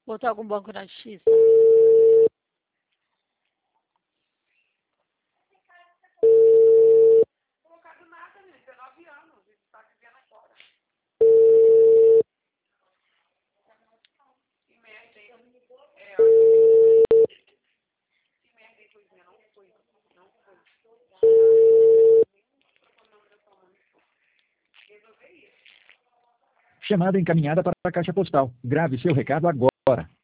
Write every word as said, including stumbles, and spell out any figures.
Botar algum banco na justiça. Colocado nada, né? dezenove anos, ele está vivendo agora. Que merda, hein? É, que merda, hein, coisinha, não foi, não foi. Chamada encaminhada para a caixa postal. Grave seu recado agora.